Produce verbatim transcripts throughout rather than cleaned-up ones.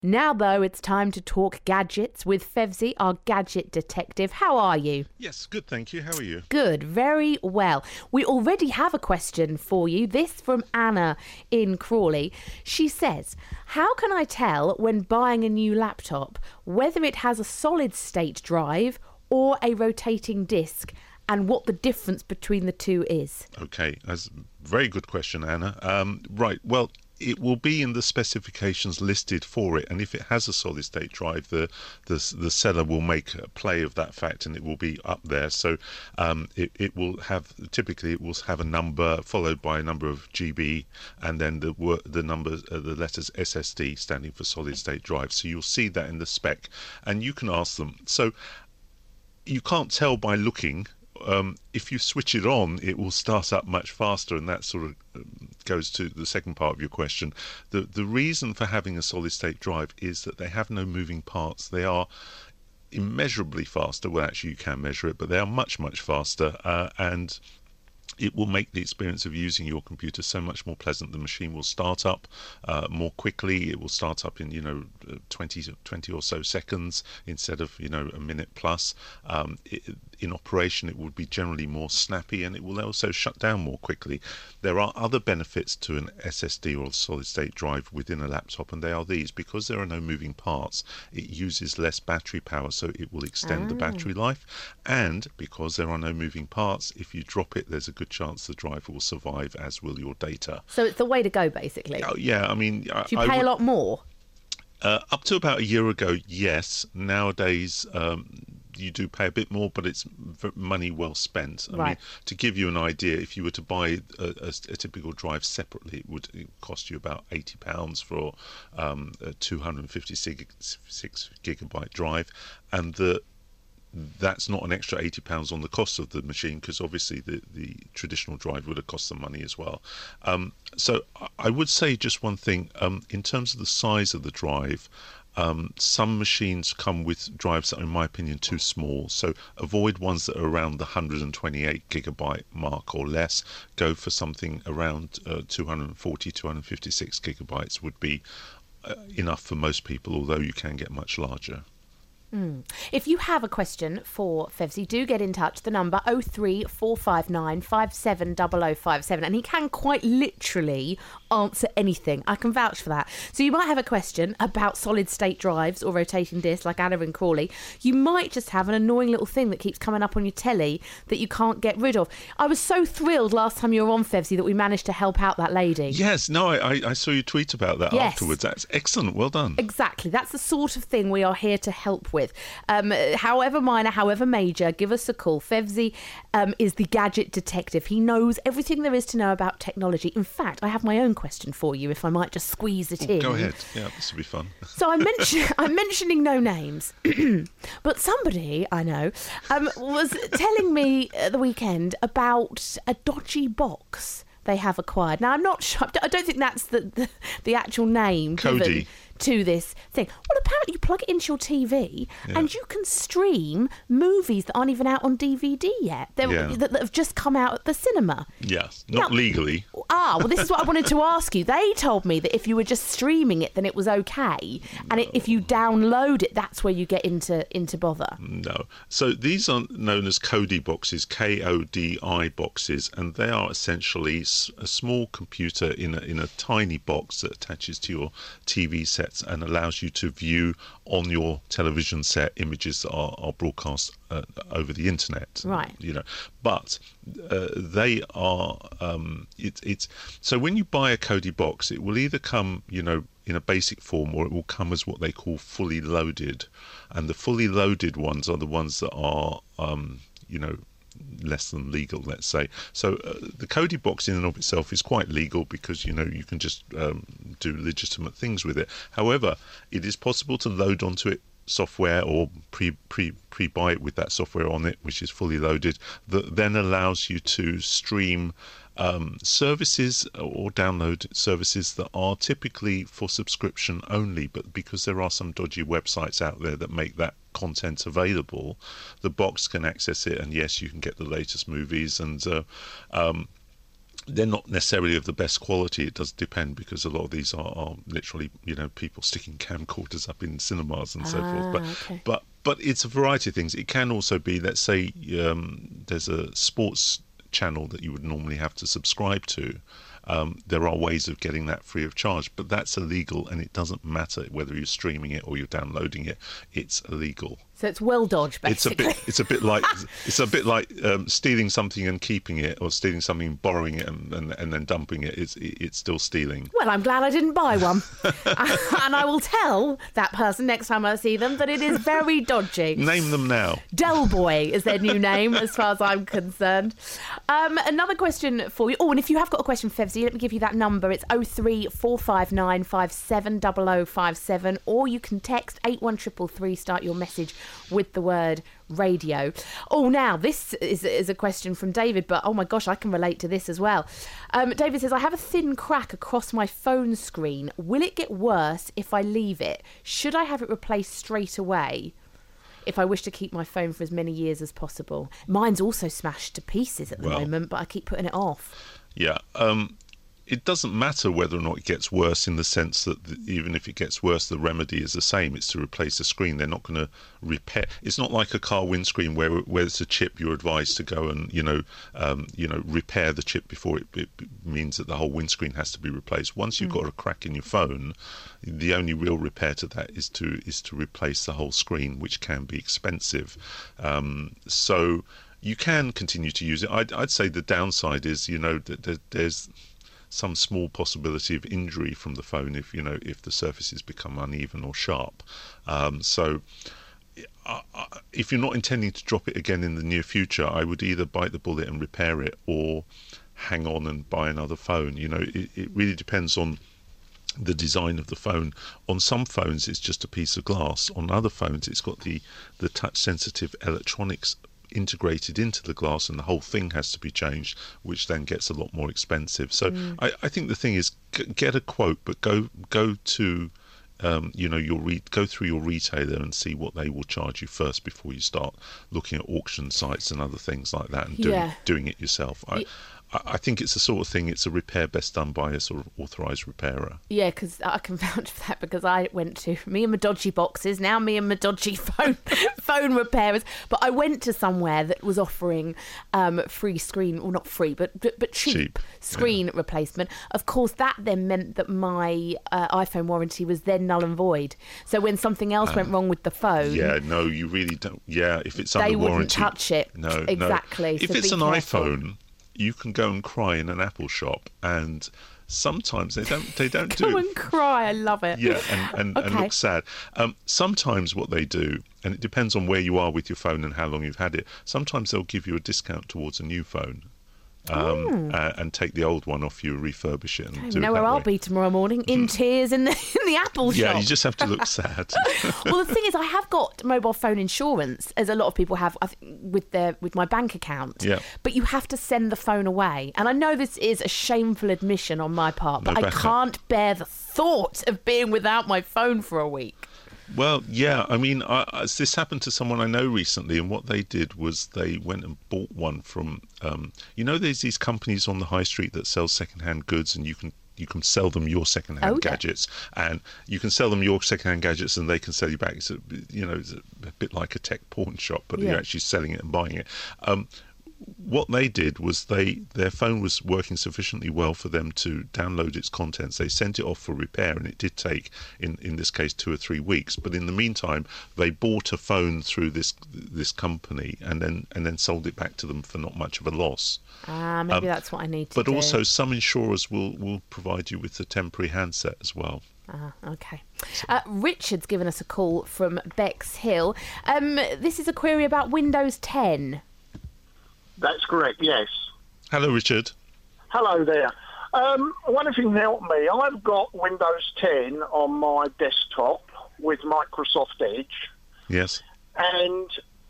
Now, though, it's time to talk gadgets with Fevzi, our gadget detective. How are you? Yes, good, thank you. How are you? Good, very well. We already have a question for you. This from Anna in Crawley. She says, how can I tell when buying a new laptop whether it has a solid-state drive or a rotating disk, and what the difference between the two is? Okay, that's a very good question, Anna. Um, right, well, it will be in the specifications listed for it, and if it has a solid state drive, the the, the seller will make a play of that fact, and it will be up there. So um, it, it will have, typically it will have a number followed by a number of G B, and then the the numbers, uh, the letters S S D, standing for solid state drive. So you'll see that in the spec, and you can ask them. So you can't tell by looking. Um, if you switch it on, it will start up much faster, and that sort of um, goes to the second part of your question. The the reason for having a solid state drive is that they have no moving parts. They are immeasurably faster. Well, actually you can measure it, but they are much, much faster, uh, and it will make the experience of using your computer so much more pleasant. The machine will start up uh, more quickly. It will start up in, you know, twenty, twenty or so seconds instead of, you know, a minute plus. Um, it, in operation, it would be generally more snappy, and it will also shut down more quickly. There are other benefits to an S S D or a solid-state drive within a laptop, and they are these. Because there are no moving parts, it uses less battery power, so it will extend ah. the battery life. And because there are no moving parts, if you drop it, there's a good chance the drive will survive, as will your data. So it's the way to go, basically. Oh, yeah, I mean... Do you pay a lot more? Uh, up to about a year ago, yes. Nowadays... Um, you do pay a bit more, but it's money well spent. I right. mean, to give you an idea, if you were to buy a, a, a typical drive separately, it would cost you about eighty pounds for um, a two hundred fifty-six gigabyte drive, and the that's not an extra eighty pounds on the cost of the machine, because obviously the, the traditional drive would have cost some money as well. Um, so I would say just one thing, um, in terms of the size of the drive, Um, some machines come with drives that are, in my opinion, too small. So avoid ones that are around the one hundred twenty-eight gigabyte mark or less. Go for something around uh, two hundred forty, two hundred fifty-six gigabytes would be uh, enough for most people, although you can get much larger. Mm. If you have a question for Fevzi, do get in touch. The number oh three four five nine five seven zero zero five seven, and he can quite literally answer anything. I can vouch for that. So you might have a question about solid state drives or rotating discs, like Anna and Crawley. You might just have an annoying little thing that keeps coming up on your telly that you can't get rid of. I was so thrilled last time you were on, Fevzi, that we managed to help out that lady. Yes, no, I, I saw you tweet about that yes. afterwards. That's excellent. Well done. Exactly. That's the sort of thing we are here to help with. Um, however minor, however major, give us a call. Fevzi um, is the gadget detective. He knows everything there is to know about technology. In fact, I have my own question for you, if I might just squeeze it oh, in. Go ahead. Yeah, this will be fun. So I'm, mention- I'm mentioning no names, but somebody I know um, was telling me at the weekend about a dodgy box they have acquired. Now, I'm not sure. I don't think that's the, the, the actual name Kodi. given to this thing. Well, apparently you plug it into your T V yeah. and you can stream movies that aren't even out on D V D yet, yeah. that, that have just come out at the cinema. Yes, not now, legally. Ah, well, this is what I wanted to ask you. They told me that if you were just streaming it, then it was okay, and no. it, if you download it, that's where you get into into bother. No. So these are known as Kodi boxes, K O D I boxes, and they are essentially a small computer in a, in a tiny box that attaches to your T V set and allows you to view on your television set images that are, are broadcast uh, over the internet. Right. You know, but uh, they are. Um, it, it's so when you buy a Kodi box, it will either come, you know, in a basic form, or it will come as what they call fully loaded, and the fully loaded ones are the ones that are, um, you know, less than legal, let's say. So uh, the Kodi box in and of itself is quite legal, because, you know, you can just um, do legitimate things with it. However, it is possible to load onto it software, or pre pre pre buy it with that software on it, which is fully loaded, that then allows you to stream um, services or download services that are typically for subscription only, but because there are some dodgy websites out there that make that content available, the box can access it, and yes, you can get the latest movies and uh, um, they're not necessarily of the best quality. It does depend, because a lot of these are, are literally, you know, people sticking camcorders up in cinemas and so Ah, forth. But okay. but but it's a variety of things. It can also be, let's say, um, there's a sports channel that you would normally have to subscribe to. Um, there are ways of getting that free of charge, but that's illegal, and it doesn't matter whether you're streaming it or you're downloading it. It's illegal. So it's well dodged, It's a basically. bit. It's a bit like. It's a bit like um, stealing something and keeping it, or stealing something, borrowing it, and, and, and then dumping it. It's it's still stealing. Well, I'm glad I didn't buy one. And I will tell that person next time I see them that it is very dodgy. Name them now. Del Boy is their new name, as far as I'm concerned. Um, another question for you. Oh, and if you have got a question for Fevsy, let me give you that number. It's oh three four five nine five seven double oh five seven, or you can text eight one three three, start your message with the word radio. Oh, now this is, is a question from David, but oh my gosh, I can relate to this as well. Um, David says, I have a thin crack across my phone screen. Will it get worse if I leave it? Should I have it replaced straight away if I wish to keep my phone for as many years as possible? Mine's also smashed to pieces at the Well, moment, but I keep putting it off. Yeah. Um, it doesn't matter whether or not it gets worse, in the sense that the, even if it gets worse, the remedy is the same. It's to replace the screen. They're not going to repair. It's not like a car windscreen where where it's a chip. You're advised to go and you know um, you know repair the chip before it, it means that the whole windscreen has to be replaced. Once you've mm. got a crack in your phone, the only real repair to that is to is to replace the whole screen, which can be expensive. Um, so you can continue to use it. I'd, I'd say the downside is, you know, that there's some small possibility of injury from the phone if you know if the surfaces become uneven or sharp. Um, so uh, if you're not intending to drop it again in the near future, I would either bite the bullet and repair it, or hang on and buy another phone. You know, it, it really depends on the design of the phone. On some phones it's just a piece of glass. On other phones it's got the the touch sensitive electronics integrated into the glass, and the whole thing has to be changed, which then gets a lot more expensive. So mm. I, I think the thing is, g- get a quote, but go go to um, you know your re- go through your retailer and see what they will charge you first before you start looking at auction sites and other things like that and doing Yeah. doing it yourself. I, I think it's the sort of thing, it's a repair best done by a sort of authorised repairer. Yeah, because I can vouch for that, because I went to me and my dodgy boxes, now me and my dodgy phone phone repairers. But I went to somewhere that was offering um, free screen, or not free, but but, but cheap, Cheap, screen yeah. replacement. Of course, that then meant that my uh, iPhone warranty was then null and void. So when something else um, went wrong with the phone... Yeah, no, you really don't... Yeah, if it's they under wouldn't warranty... touch it. No, exactly. No. If so it's be an careful. iPhone, you can go and cry in an Apple shop, and sometimes they don't they don't Go do and cry, I love it. yeah and, and, Okay. and look sad. Um, sometimes what they do, and it depends on where you are with your phone and how long you've had it, sometimes they'll give you a discount towards a new phone. Um, uh, and take the old one off you, refurbish it, and I do know it where that I'll way. be tomorrow morning, in tears in the in the Apple Yeah, shop. you just have to look sad. Well, the thing is, I have got mobile phone insurance, as a lot of people have, I think, with their with my bank account. Yeah. But you have to send the phone away, and I know this is a shameful admission on my part, but No I backup. can't bear the thought of being without my phone for a week. Well, yeah, I mean, I, I, this happened to someone I know recently, and what they did was they went and bought one from, um, you know, there's these companies on the high street that sell second-hand goods, and you can you can sell them your second-hand Oh, yeah. gadgets, and you can sell them your second-hand gadgets, and they can sell you back. It's a, you know, it's a bit like a tech pawn shop, but Yeah. you're actually selling it and buying it. Um, what they did was they their phone was working sufficiently well for them to download its contents. They sent it off for repair, and it did take, in, in this case, two or three weeks. But in the meantime, they bought a phone through this this company and then and then sold it back to them for not much of a loss. Ah, maybe Um, that's what I need to But do. also, some insurers will, will provide you with a temporary handset as well. Ah, okay. Uh, Richard's given us a call from Bexhill. Um, this is a query about Windows ten. That's correct, yes. Hello, Richard. Hello there. Um, I wonder if you can help me. I've got Windows ten on my desktop with Microsoft Edge, Yes. and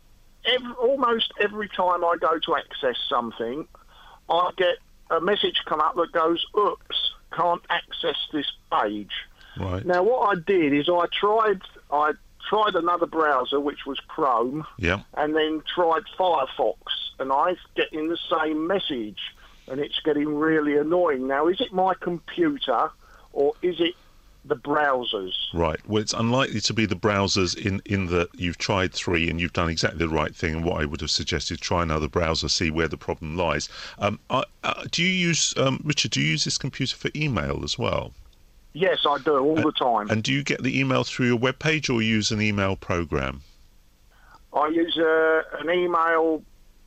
ev almost every time I go to access something, I get a message come up that goes, oops, can't access this page. Right. Now, what I did is I tried... I tried another browser, which was Chrome, Yeah. and then tried Firefox, and I was getting the same message. and it's getting really annoying. Now, is it my computer or is it the browsers? Right. Well, it's unlikely to be the browsers in, in that you've tried three and you've done exactly the right thing. And what I would have suggested, try another browser, see where the problem lies. Um, uh, uh, do you use, um, Richard, do you use this computer for email as well? Yes, I do, all uh, the time. And do you get the email through your web page or use an email program? I use uh, an email...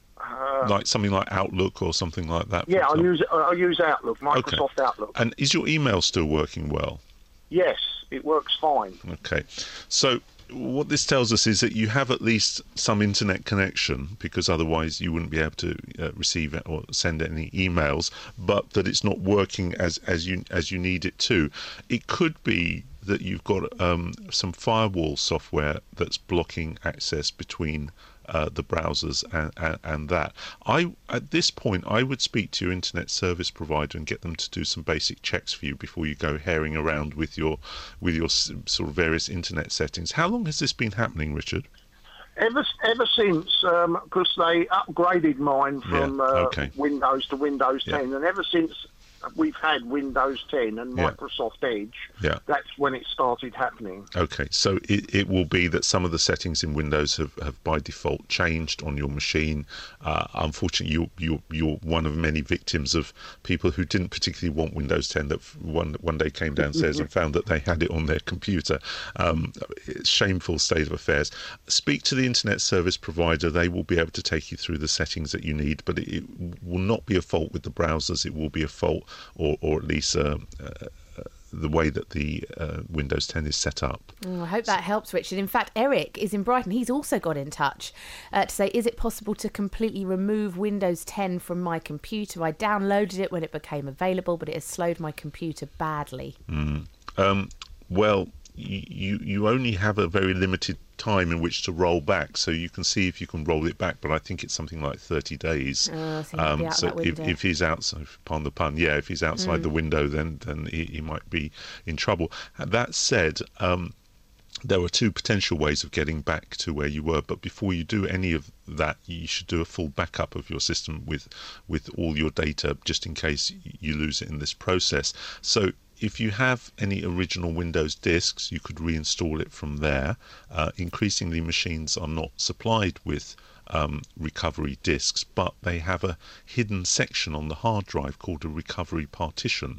Uh, like something like Outlook or something like that? Yeah, I use, I use Outlook, Microsoft okay. Outlook. And is your email still working well? Yes, it works fine. Okay. So what this tells us is that you have at least some internet connection, because otherwise you wouldn't be able to uh, receive or send any emails, but that it's not working as, as you as you need it to. It could be that you've got um, some firewall software that's blocking access between Uh, the browsers and, and, and that. I at this point I would speak to your internet service provider and get them to do some basic checks for you before you go herring around with your with your s- sort of various internet settings. How long has this been happening, Richard? Ever ever since, because um, they upgraded mine from yeah, uh, okay. Windows to Windows ten, yeah. and ever since we've had Windows ten and yeah. Microsoft Edge, yeah. that's when it started happening. Okay, so it, it will be that some of the settings in Windows have, have by default changed on your machine. Uh, unfortunately, you, you, you're one of many victims of people who didn't particularly want Windows ten that one, one day came downstairs and found that they had it on their computer. Um, it's a shameful state of affairs. Speak to the internet service provider. They will be able to take you through the settings that you need, but it, it will not be a fault with the browsers. It will be a fault Or, or at least uh, uh, the way that the uh, Windows ten is set up. Oh, I hope that helps, Richard. In fact, Eric is in Brighton. He's also got in touch uh, to say, is it possible to completely remove Windows ten from my computer? I downloaded it when it became available, but it has slowed my computer badly. Mm. Um, well, you you only have a very limited time in which to roll back, so you can see if you can roll it back, but I think it's something like thirty days. Oh, so, um, so if, if he's outside, pardon the pun, yeah, if he's outside mm. the window, then then he, he might be in trouble. That said, um, there are two potential ways of getting back to where you were, but before you do any of that, you should do a full backup of your system with with all your data, just in case you lose it in this process. So if you have any original Windows disks, you could reinstall it from there. Uh, increasingly, machines are not supplied with um, recovery disks, but they have a hidden section on the hard drive called a recovery partition.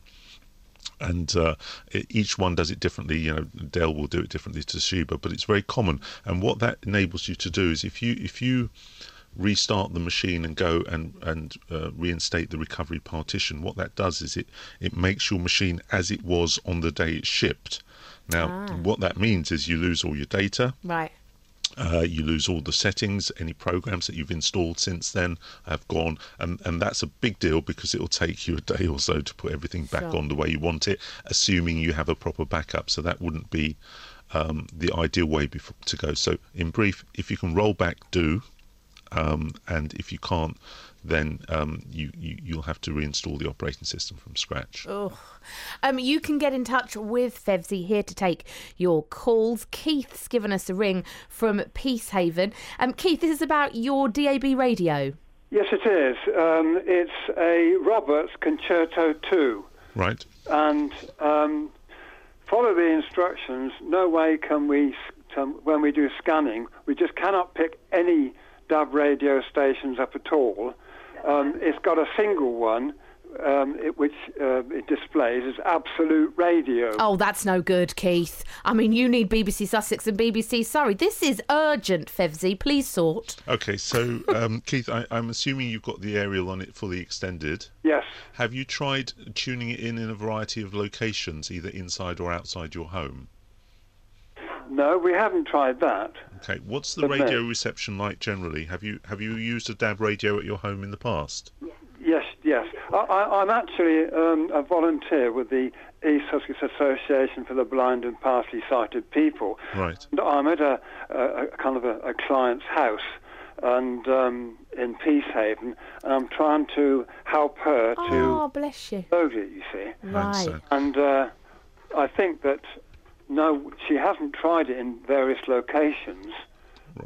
And uh, each one does it differently. You know, Dell will do it differently to Toshiba, but it's very common. And what that enables you to do is, if you if you restart the machine and go and and uh, reinstate the recovery partition, what that does is it it makes your machine as it was on the day it shipped. Now, ah. what that means is you lose all your data. Right. Uh, you lose all the settings. Any programs that you've installed since then have gone, and and that's a big deal, because it will take you a day or so to put everything back Sure. on the way you want it, assuming you have a proper backup. So that wouldn't be um, the ideal way before, to go. So in brief, if you can roll back, do. Um, and if you can't, then um, you, you, you'll have to reinstall the operating system from scratch. Oh. Um, you can get in touch with Fevzi, here to take your calls. Keith's given us a ring from Peacehaven. Um, Keith, this is about your D A B radio. Yes, it is. Um, it's a Roberts Concerto two. Right. And um, follow the instructions. No way can we, when we do scanning, we just cannot pick any D A B radio stations up at all. Um, it's got a single one, um, it, which uh, it displays as Absolute Radio. Oh, that's no good, Keith. I mean, you need B B C Sussex and B B C Surrey. This is urgent, Fevzi. Please sort. Okay, so um, Keith, I, I'm assuming you've got the aerial on it fully extended. Yes. Have you tried tuning it in in a variety of locations, either inside or outside your home? No, we haven't tried that. Okay, what's the But radio no. reception like generally? Have you have you used a D A B radio at your home in the past? Yes, yes. I, I, I'm actually um, a volunteer with the East Sussex Association for the Blind and Partially Sighted People. Right. And I'm at a, a, a kind of a, a client's house and um, in Peacehaven, and I'm trying to help her to Oh, bless you. load it, you see. I Right. understand. And uh, I think that, no, she hasn't tried it in various locations. Right.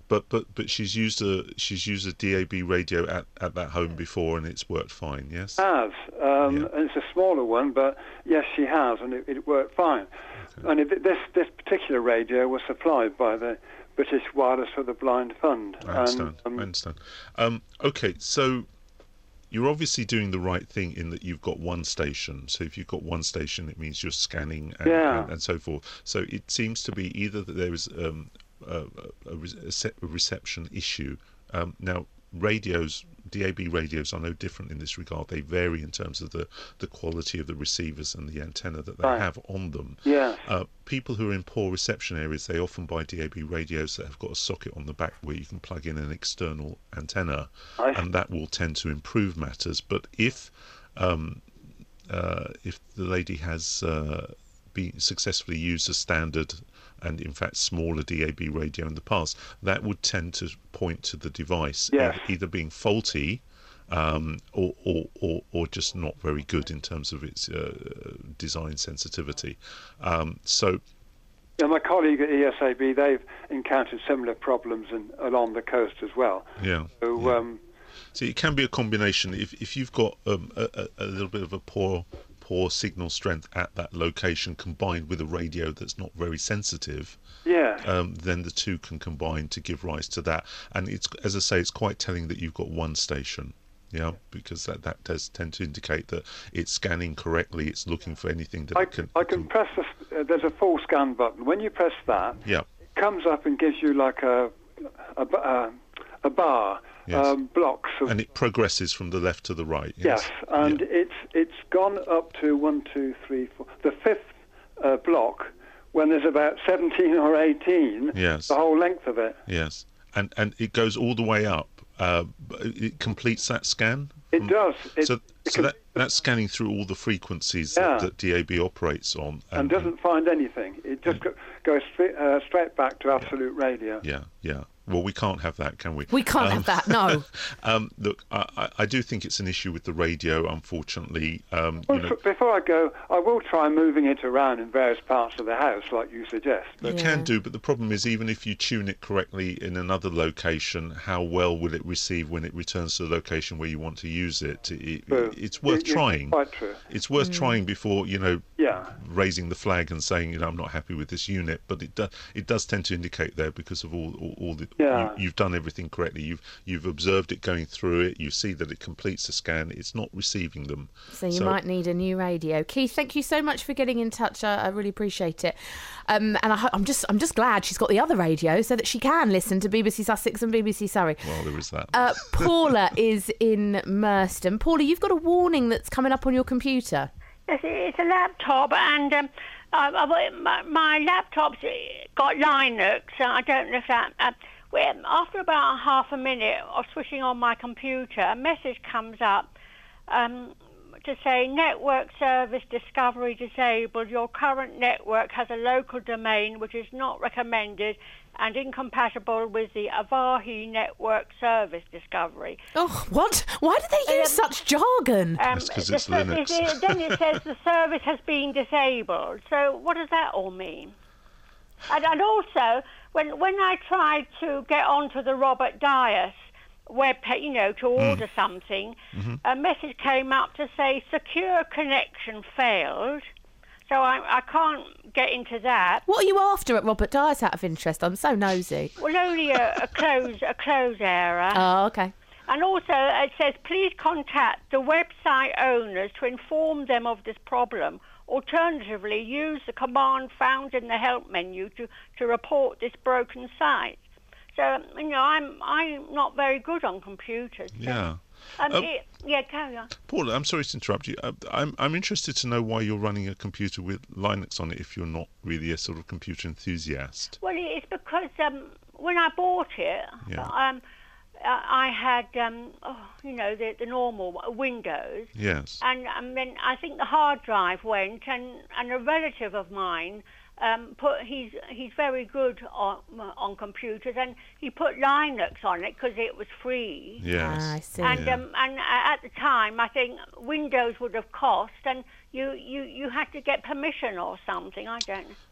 But but but she's used a she's used a D A B radio at, at that home before, and it's worked fine. Yes. Has um, Yeah. and it's a smaller one, but yes, she has, and it, it worked fine. Okay. And it, this this particular radio was supplied by the British Wireless for the Blind Fund. I understand. And, um, I understand. Um, okay, so you're obviously doing the right thing in that you've got one station. So if you've got one station, it means you're scanning and, Yeah. and, and so forth. So it seems to be either that there is um, a, a, a se- a reception issue. Um, now, radios, D A B radios are no different in this regard. They vary in terms of the, the quality of the receivers and the antenna that they Right. have on them. yeah, Uh, people who are in poor reception areas, they often buy D A B radios that have got a socket on the back where you can plug in an external antenna, I- and that will tend to improve matters. But if um, uh, if the lady has uh, been successfully used a standard and in fact smaller D A B radio in the past, that would tend to point to the device Yes. e- either being faulty um, or, or, or, or just not very good in terms of its uh, design sensitivity. Um, so, yeah. My colleague at E S A B, they've encountered similar problems in, along the coast as well. yeah. So yeah. um, So it can be a combination. If if you've got um, a, a a little bit of a poor poor signal strength at that location combined with a radio that's not very sensitive, yeah, um, then the two can combine to give rise to that. And it's, as I say, it's quite telling that you've got one station. Yeah, because that, that does tend to indicate that it's scanning correctly. It's looking for anything that I, it can. I can press the. Uh, there's a full scan button. When you press that, Yeah. it comes up and gives you like a a, b- uh, a bar, Yes. um, blocks of. And it progresses from the left to the right. Yes. Yes, and Yeah. it's it's gone up to one, two, three, four. The fifth uh, block, when there's about seventeen or eighteen, Yes. the whole length of it. Yes. And and it goes all the way up. Uh, but it completes that scan. It from- does. It, so it so can- that that's scanning through all the frequencies Yeah. that, that D A B operates on. and doesn't find anything. It just go, goes straight, uh, straight back to absolute radio. Yeah, yeah. Well, we can't have that, can we? We can't Um, have that, no. Um, look, I, I- I do think it's an issue with the radio, unfortunately. Um, Well, you know, f- before I go, I will try moving it around in various parts of the house, like you suggest. you Yeah. can do, but the problem is even if you tune it correctly in another location, how well will it receive when it returns to the location where you want to use it? It- it- True. it's worth You- you- trying. Quite true. It's worth trying before, you know, Yeah. raising the flag and saying, you know, I'm not happy with this unit. But it does it does tend to indicate there because of all all, all the Yeah. you, you've done everything correctly. You've you've observed it going through it. You see that it completes the scan. It's not receiving them. So you might need a new radio. Keith, thank you so much for getting in touch. I, I really appreciate it. Um, and I, ho- I'm just I'm just glad she's got the other radio so that she can listen to B B C Sussex and B B C Surrey. Well, there is that. Uh, Paula is in Merston. Paula, you've got a warning that's coming up on your computer. Yes, it's a laptop, and um, I, I, my, my laptop's got Linux. So I don't know if that. Uh, well, after about half a minute of switching on my computer, a message comes up um, to say network service discovery disabled. Your current network has a local domain which is not recommended and incompatible with the Avahi network service discovery. Oh, what? Why do they use Um, such jargon? Um, That's 'cause the it's ser- Linux. it- then it says the service has been disabled. So what does that all mean? And, and also, when when I tried to get onto the Robert Dias web page, you know, to order something, a message came up to say secure connection failed. So I, I can't get into that. What are you after at Robert Dyer's, out of interest? I'm so nosy. Well, only a, a close a close error. Oh, okay. And also it says, please contact the website owners to inform them of this problem. Alternatively, use the command found in the help menu to, to report this broken site. So, you know, I'm I'm not very good on computers. So, yeah. Um, Um, it, yeah, carry on. Paula, I'm sorry to interrupt you. Uh, I'm I'm interested to know why you're running a computer with Linux on it if you're not really a sort of computer enthusiast. Well, it's because um, when I bought it, Yeah. um, I I had, um, oh, you know, the, the normal Windows. Yes. And, and then I think the hard drive went, and, and a relative of mine um, put. He's he's very good on on computers, and he put Linux on it because it was free. Yes. Ah, I see. And Yeah. um, and at the time, I think Windows would have cost, and you, you, you had to get permission or something. I don't know.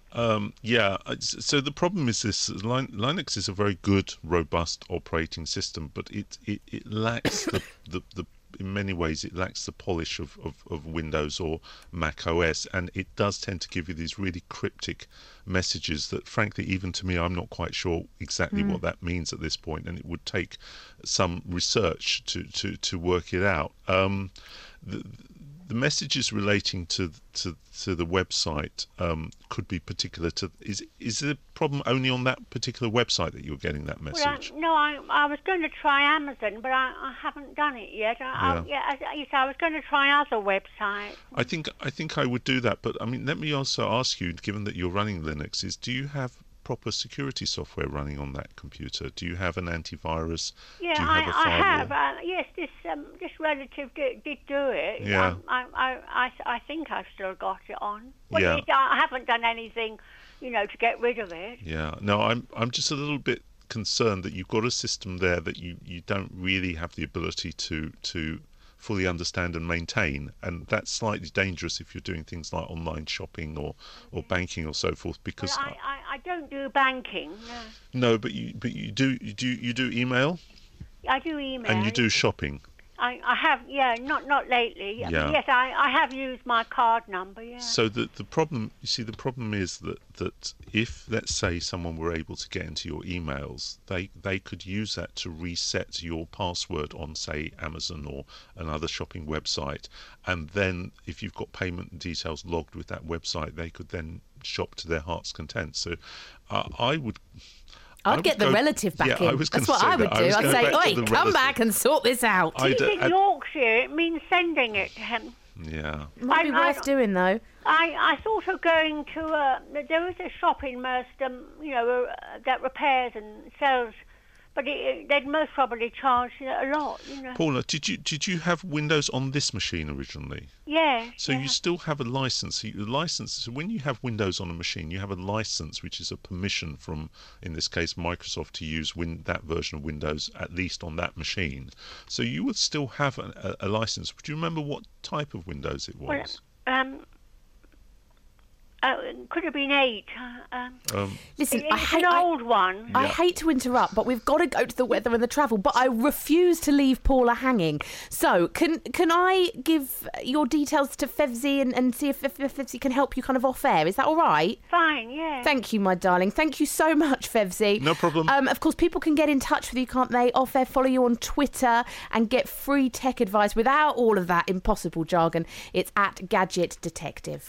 Um, yeah, it's- so the problem is this: Lin- Linux is a very good, robust operating system, but it it, it lacks the, the the in many ways it lacks the polish of, of, of Windows or Mac O S, and it does tend to give you these really cryptic messages that, frankly, even to me, I'm not quite sure exactly Mm. what that means at this point, and it would take some research to to to work it out. Um, the, the messages relating to to, to the website um, could be particular to. Is is the problem only on that particular website that you're getting that Well, message? I, no, I, I was going to try Amazon, but I, I haven't done it yet. I, I, yeah, I, yes, I was going to try other websites. I think I think I would do that, but I mean, let me also ask you, given that you're running Linux, is do you have proper security software running on that computer? Do you have an antivirus? Yeah, do you I, have a I firewall? have. Uh, yes, this um, this relative did, did do it. Yeah. Um, I, I, I, I think I've still got it on. Well, Yeah. it, I haven't done anything, you know, to get rid of it. Yeah. No, I'm I'm just a little bit concerned that you've got a system there that you, you don't really have the ability to to fully understand and maintain, and that's slightly dangerous if you're doing things like online shopping or, or banking or so forth. Because Well, I, I, I don't do banking. No. no, but you but you do you do you do email I do email. and you do shopping. I, I have, yeah, not not lately. Yeah. Yes, I, I have used my card number, yeah. So the the problem, you see, the problem is that, that if, let's say, someone were able to get into your emails, they they could use that to reset your password on, say, Amazon or another shopping website, and then if you've got payment details logged with that website, they could then shop to their heart's content. So uh, I would. I I'd would get the go- relative back yeah, I in. was That's gonna what say I would that. I do. was I'd going say, back to oi, the come relative. back and sort this out. I He's d- in I- Yorkshire. It means sending it to him. Yeah. Might be I- I- worth doing, though. I, I thought of going to a, there is a shop in Merstham, you know, uh, that repairs and sells, but it, they'd most probably charge a lot, you know. Paula, did you did you have Windows on this machine originally? Yeah. So yeah. you still have a license. So you- the license. So when you have Windows on a machine, you have a license, which is a permission from, in this case, Microsoft to use win, that version of Windows at least on that machine. So you would still have a, a, a license. Would you remember what type of Windows it Well, was? um, uh, it could have been eight. uh, Um, Um, Listen, it- I it's hate. an I- old one. I hate to interrupt, but we've got to go to the weather and the travel. But I refuse to leave Paula hanging. So can can I give your details to Fevzi and, and see if, if, if Fevzi can help you kind of off air? Is that all right? Fine, yeah. Thank you, my darling. Thank you so much, Fevzi. No problem. Um, of course, people can get in touch with you, can't they? Off air, follow you on Twitter and get free tech advice without all of that impossible jargon. It's at Gadget Detective.